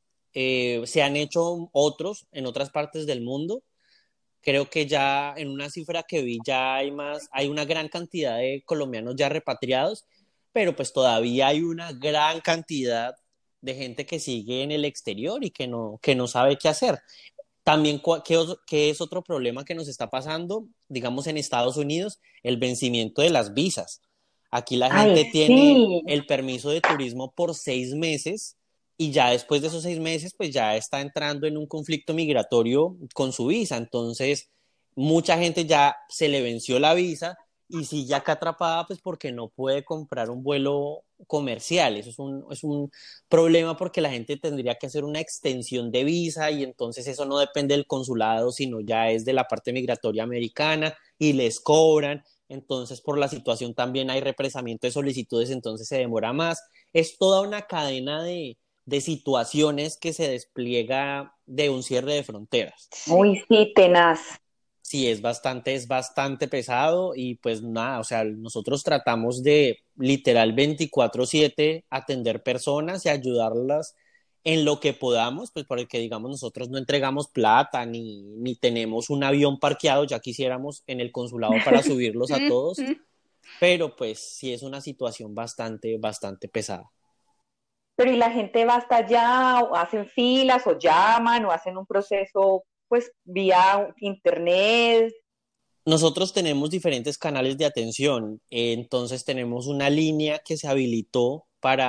Se han hecho otros en otras partes del mundo. Creo que ya en una cifra que vi ya hay una gran cantidad de colombianos ya repatriados, pero pues todavía hay una gran cantidad de gente que sigue en el exterior y que no sabe qué hacer. También, ¿qué es otro problema que nos está pasando? Digamos en Estados Unidos, el vencimiento de las visas. Aquí la gente tiene sí. el permiso de turismo por 6 meses y ya después de esos 6 meses, pues ya está entrando en un conflicto migratorio con su visa. Entonces, mucha gente ya se le venció la visa y sigue acá atrapada, pues porque no puede comprar un vuelo comercial. Eso es un problema porque la gente tendría que hacer una extensión de visa y entonces eso no depende del consulado, sino ya es de la parte migratoria americana y les cobran. Entonces, por la situación también hay represamiento de solicitudes, entonces se demora más. Es toda una cadena de situaciones que se despliega de un cierre de fronteras. Uy, sí, tenaz. Sí, es bastante pesado y pues nada, o sea, nosotros tratamos de literal 24/7 atender personas y ayudarlas en lo que podamos, pues porque digamos nosotros no entregamos plata ni tenemos un avión parqueado, ya quisiéramos en el consulado para subirlos a todos, pero pues sí es una situación bastante pesada. Pero ¿y la gente va hasta allá, o hacen filas, o llaman, o hacen un proceso, pues, vía internet? Nosotros tenemos diferentes canales de atención, entonces tenemos una línea que se habilitó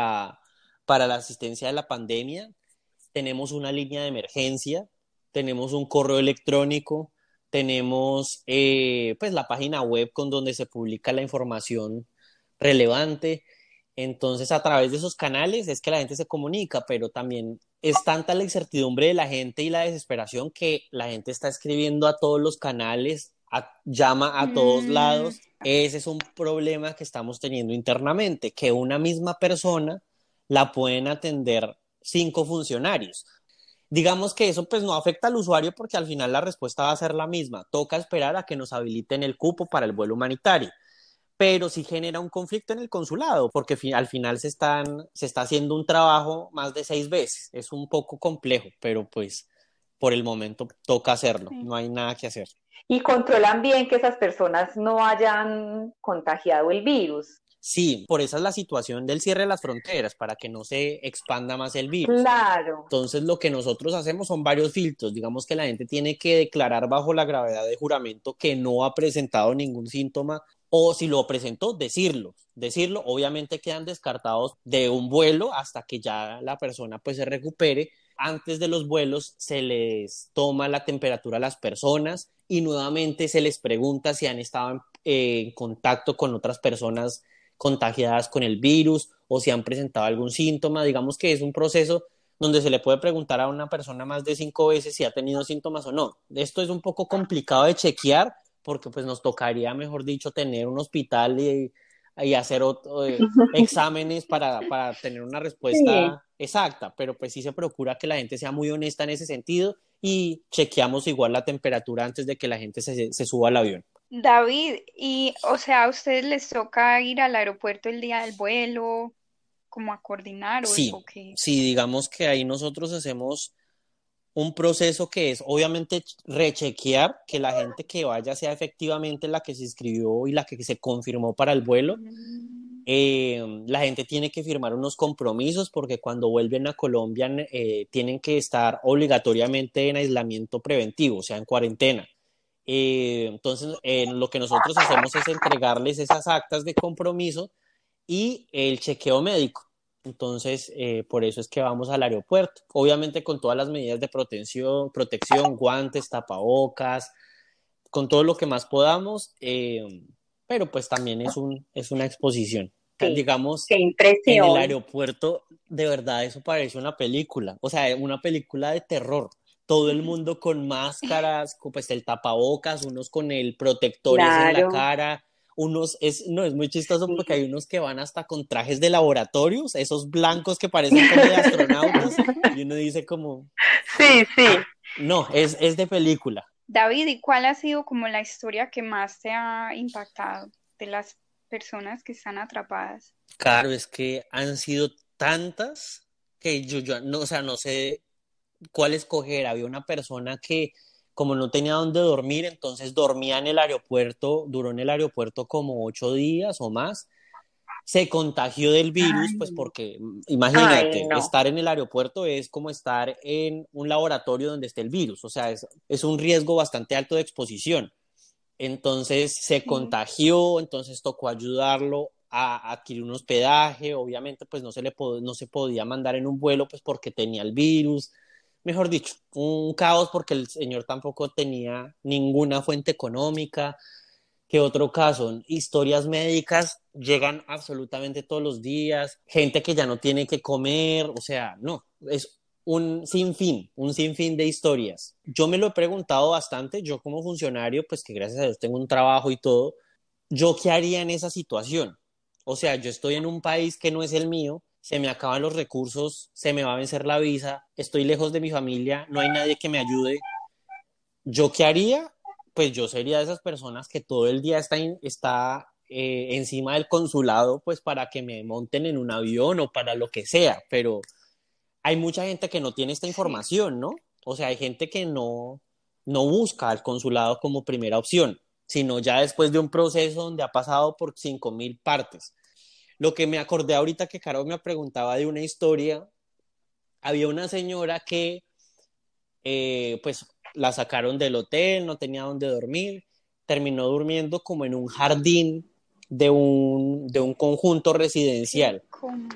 para la asistencia de la pandemia, tenemos una línea de emergencia, tenemos un correo electrónico, tenemos pues la página web con donde se publica la información relevante. Entonces, a través de esos canales es que la gente se comunica, pero también es tanta la incertidumbre de la gente y la desesperación que la gente está escribiendo a todos los canales, llama a todos lados. Ese es un problema que estamos teniendo internamente, que una misma persona la pueden atender 5 funcionarios. Digamos que eso pues no afecta al usuario porque al final la respuesta va a ser la misma. Toca esperar a que nos habiliten el cupo para el vuelo humanitario, pero sí genera un conflicto en el consulado, porque al final se está haciendo un trabajo más de 6 veces. Es un poco complejo, pero pues por el momento toca hacerlo, no hay nada que hacer. Y controlan bien que esas personas no hayan contagiado el virus. Sí, por esa es la situación del cierre de las fronteras, para que no se expanda más el virus. Claro. Entonces, lo que nosotros hacemos son varios filtros. Digamos que la gente tiene que declarar bajo la gravedad de juramento que no ha presentado ningún síntoma o si lo presentó, decirlo. Decirlo, obviamente quedan descartados de un vuelo hasta que ya la persona pues se recupere. Antes de los vuelos se les toma la temperatura a las personas y nuevamente se les pregunta si han estado en contacto con otras personas contagiadas con el virus o si han presentado algún síntoma. Digamos que es un proceso donde se le puede preguntar a una persona más de 5 veces si ha tenido síntomas o no. Esto es un poco complicado de chequear porque pues nos tocaría, mejor dicho, tener un hospital y hacer exámenes para tener una respuesta exacta, pero pues sí se procura que la gente sea muy honesta en ese sentido y chequeamos igual la temperatura antes de que la gente se suba al avión. David, y o sea, ¿a ustedes les toca ir al aeropuerto el día del vuelo, como a coordinar o qué? Sí, digamos que ahí nosotros hacemos un proceso que es obviamente rechequear que la gente que vaya sea efectivamente la que se inscribió y la que se confirmó para el vuelo. La gente tiene que firmar unos compromisos porque cuando vuelven a Colombia tienen que estar obligatoriamente en aislamiento preventivo, o sea, en cuarentena. Entonces, lo que nosotros hacemos es entregarles esas actas de compromiso y el chequeo médico. Entonces, por eso es que vamos al aeropuerto, obviamente con todas las medidas de protección, guantes, tapabocas, con todo lo que más podamos, pero pues también es una exposición. Sí, digamos, qué impresión. En el aeropuerto, de verdad, eso parece una película, o sea, una película de terror. todo el mundo con máscaras, con pues el tapabocas, unos con el protectores en la Claro, cara, no, es muy chistoso porque sí, hay unos que van hasta con trajes de laboratorios, esos blancos que parecen como de astronautas, y uno dice como, sí, sí. no, es de película. David, ¿y cuál ha sido como la historia que más te ha impactado de las personas que están atrapadas? Claro, es que han sido tantas que yo no, o sea, no sé cuál escoger. Había una persona que, como no tenía dónde dormir, entonces dormía en el aeropuerto, duró en el aeropuerto como 8 días o más. Se contagió del virus, Ay, pues porque ay, imagínate, no. estar en el aeropuerto es como estar en un laboratorio donde esté el virus, o sea, es un riesgo bastante alto de exposición. Entonces se Sí. contagió, entonces tocó ayudarlo a adquirir un hospedaje, obviamente pues no se podía mandar en un vuelo pues porque tenía el virus, mejor dicho, un caos porque el señor tampoco tenía ninguna fuente económica. ¿Qué otro caso? Historias médicas llegan absolutamente todos los días, gente que ya no tiene que comer, o sea, no, es un sinfín de historias. Yo me lo he preguntado bastante, yo como funcionario, pues que gracias a Dios tengo un trabajo y todo, ¿yo qué haría en esa situación? O sea, yo estoy en un país que no es el mío, se me acaban los recursos, se me va a vencer la visa, estoy lejos de mi familia, no hay nadie que me ayude. ¿Yo qué haría? Pues yo sería de esas personas que todo el día está encima del consulado, pues para que me monten en un avión o para lo que sea, pero hay mucha gente que no tiene esta Sí. información, ¿no? O sea, hay gente que no busca al consulado como primera opción, sino ya después de un proceso donde ha pasado por 5.000 partes. Lo que me acordé ahorita que Caro me preguntaba de una historia, había una señora que pues la sacaron del hotel, no tenía dónde dormir, terminó durmiendo como en un jardín de un conjunto ¿Y residencial cómo?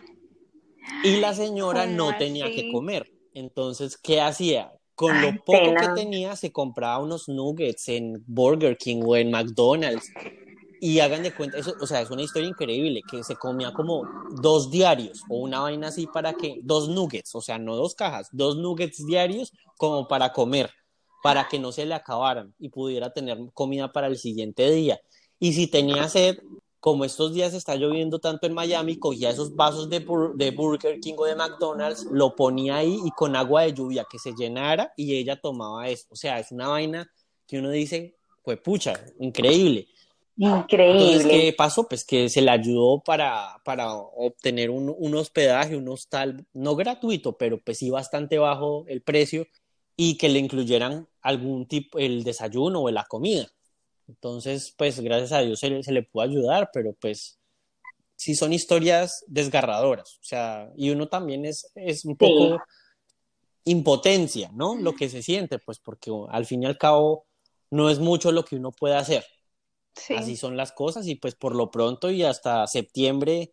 y la Ay, señora ¿cómo no tenía que así? comer. Entonces, ¿qué hacía? Con Ay, lo poco que pena. tenía, se compraba unos nuggets en Burger King o en McDonald's. Y hagan de cuenta, eso, o sea, es una historia increíble, que se comía como 2 diarios o una vaina así para que, 2 nuggets, o sea, no 2 cajas, 2 nuggets diarios como para comer, para que no se le acabaran y pudiera tener comida para el siguiente día. Y si tenía sed, como estos días está lloviendo tanto en Miami, cogía esos vasos de Burger King o de McDonald's, lo ponía ahí y con agua de lluvia que se llenara y ella tomaba eso. O sea, es una vaina que uno dice, pues pucha, increíble. Entonces, Increíble. ¿qué pasó? Pues que se le ayudó para obtener un hospedaje, un hostal, no gratuito, pero pues sí bastante bajo el precio y que le incluyeran algún tipo, el desayuno o la comida. Entonces, pues gracias a Dios se le pudo ayudar, pero pues sí son historias desgarradoras. O sea, y uno también es un Sí, poco impotencia, ¿no? Lo que se siente, pues porque al fin y al cabo no es mucho lo que uno puede hacer. Así Sí. son las cosas y pues por lo pronto y hasta septiembre,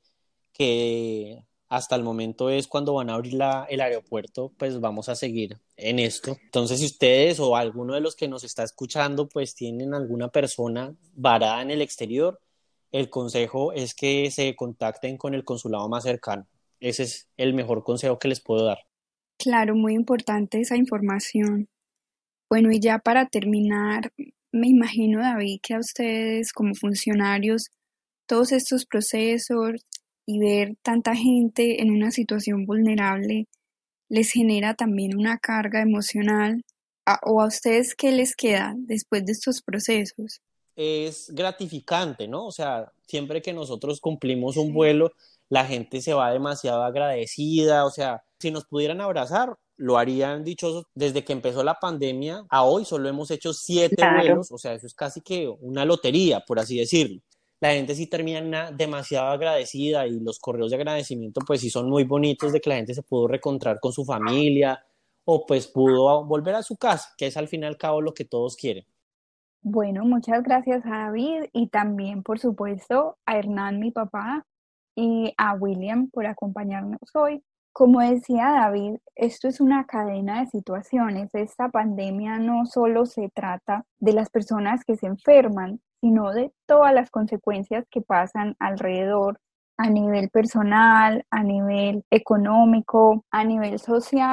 que hasta el momento es cuando van a abrir el aeropuerto, pues vamos a seguir en esto. Entonces, si ustedes o alguno de los que nos está escuchando, pues tienen alguna persona varada en el exterior, el consejo es que se contacten con el consulado más cercano. Ese es el mejor consejo que les puedo dar. Claro, muy importante esa información. Bueno, y ya para terminar, me imagino, David, que a ustedes como funcionarios, todos estos procesos y ver tanta gente en una situación vulnerable les genera también una carga emocional. ¿O a ustedes qué les queda después de estos procesos? Es gratificante, ¿no? O sea, siempre que nosotros cumplimos un Sí, vuelo, la gente se va demasiado agradecida, o sea, si nos pudieran abrazar, lo harían dichosos. Desde que empezó la pandemia a hoy solo hemos hecho 7 vuelos, claro. o sea, eso es casi que una lotería, por así decirlo. La gente sí termina demasiado agradecida y los correos de agradecimiento pues sí son muy bonitos de que la gente se pudo reencontrar con su familia o pues pudo volver a su casa, que es al fin y al cabo lo que todos quieren. bueno, muchas gracias a David y también, por supuesto, a Hernán, mi papá, y a William por acompañarnos hoy. Como decía David, esto es una cadena de situaciones. Esta pandemia no solo se trata de las personas que se enferman, sino de todas las consecuencias que pasan alrededor a nivel personal, a nivel económico, a nivel social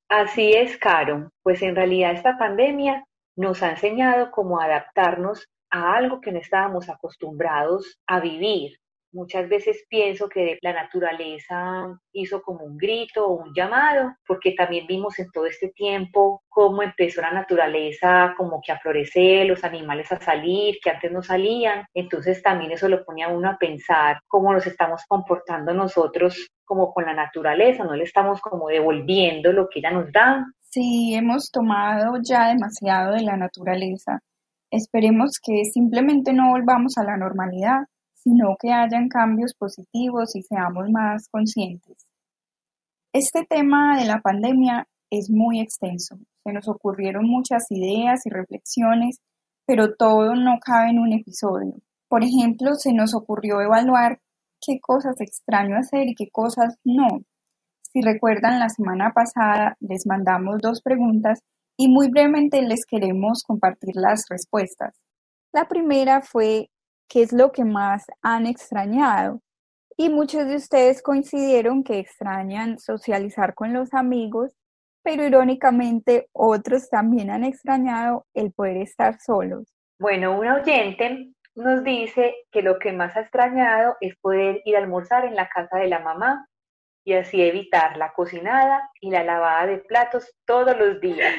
Así es, Caro. Pues en realidad esta pandemia nos ha enseñado cómo adaptarnos a algo que no estábamos acostumbrados a vivir. Muchas veces pienso que la naturaleza hizo como un grito o un llamado, porque también vimos en todo este tiempo cómo empezó la naturaleza como que a florecer, los animales a salir, que antes no salían. Entonces también eso lo pone a uno a pensar cómo nos estamos comportando nosotros como con la naturaleza, no le estamos como devolviendo lo que ella nos da. Sí, hemos tomado ya demasiado de la naturaleza. Esperemos que simplemente no volvamos a la normalidad, sino que hayan cambios positivos y seamos más conscientes. Este tema de la pandemia es muy extenso. Se nos ocurrieron muchas ideas y reflexiones, pero todo no cabe en un episodio. Por ejemplo, se nos ocurrió evaluar qué cosas extraño hacer y qué cosas no. Si recuerdan, la semana pasada les mandamos 2 preguntas y muy brevemente les queremos compartir las respuestas. La primera fue: ¿qué es lo que más han extrañado? Y muchos de ustedes coincidieron que extrañan socializar con los amigos, pero irónicamente otros también han extrañado el poder estar solos. Bueno, un oyente nos dice que lo que más ha extrañado es poder ir a almorzar en la casa de la mamá y así evitar la cocinada y la lavada de platos todos los días.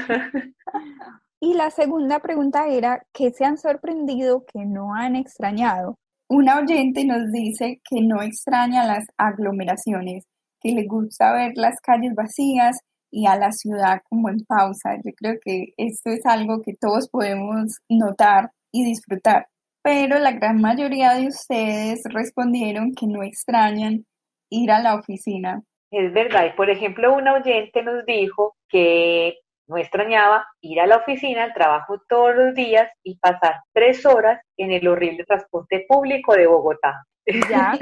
Y la segunda pregunta era: ¿qué se han sorprendido que no han extrañado? Una oyente nos dice que no extraña las aglomeraciones, que le gusta ver las calles vacías y a la ciudad como en pausa. Yo creo que esto es algo que todos podemos notar y disfrutar. Pero la gran mayoría de ustedes respondieron que no extrañan ir a la oficina. Es verdad, y por ejemplo, una oyente nos dijo que no extrañaba ir a la oficina, al trabajo todos los días y pasar 3 horas en el horrible transporte público de Bogotá. Ya.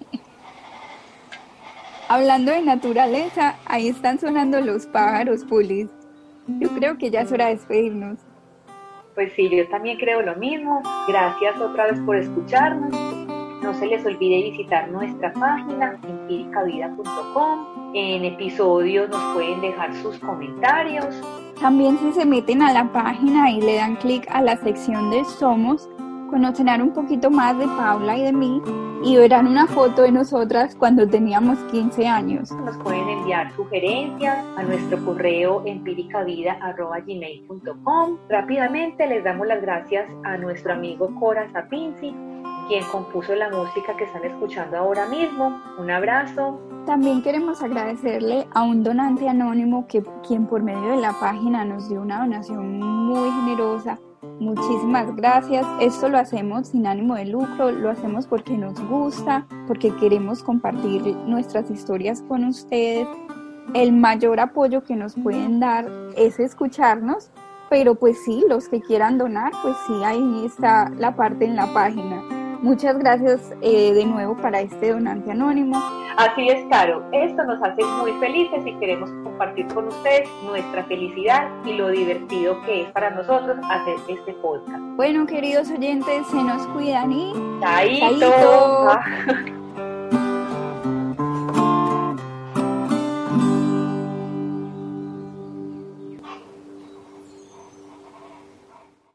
Hablando de naturaleza, ahí están sonando los pájaros, Pulis. Yo creo que ya es hora de despedirnos. Pues sí, yo también creo lo mismo. Gracias otra vez por escucharnos. No se les olvide visitar nuestra página empiricavida.com. En episodios nos pueden dejar sus comentarios. También si se meten a la página y le dan clic a la sección de Somos, conocerán un poquito más de Paula y de mí y verán una foto de nosotras cuando teníamos 15 años. Nos pueden enviar sugerencias a nuestro correo empiricavida@gmail.com. Rápidamente les damos las gracias a nuestro amigo Cora Sapinzi, quien compuso la música que están escuchando ahora mismo. Un abrazo. También queremos agradecerle a un donante anónimo quien por medio de la página nos dio una donación muy generosa. Muchísimas gracias. Esto lo hacemos sin ánimo de lucro, lo hacemos porque nos gusta, porque queremos compartir nuestras historias con ustedes. El mayor apoyo que nos pueden dar es escucharnos, pero pues sí, los que quieran donar, pues sí, ahí está la parte en la página. Muchas gracias de nuevo para este donante anónimo. Así es, Caro. Esto nos hace muy felices y queremos compartir con ustedes nuestra felicidad y lo divertido que es para nosotros hacer este podcast. Bueno, queridos oyentes, se nos cuidan y... ¡Chaito!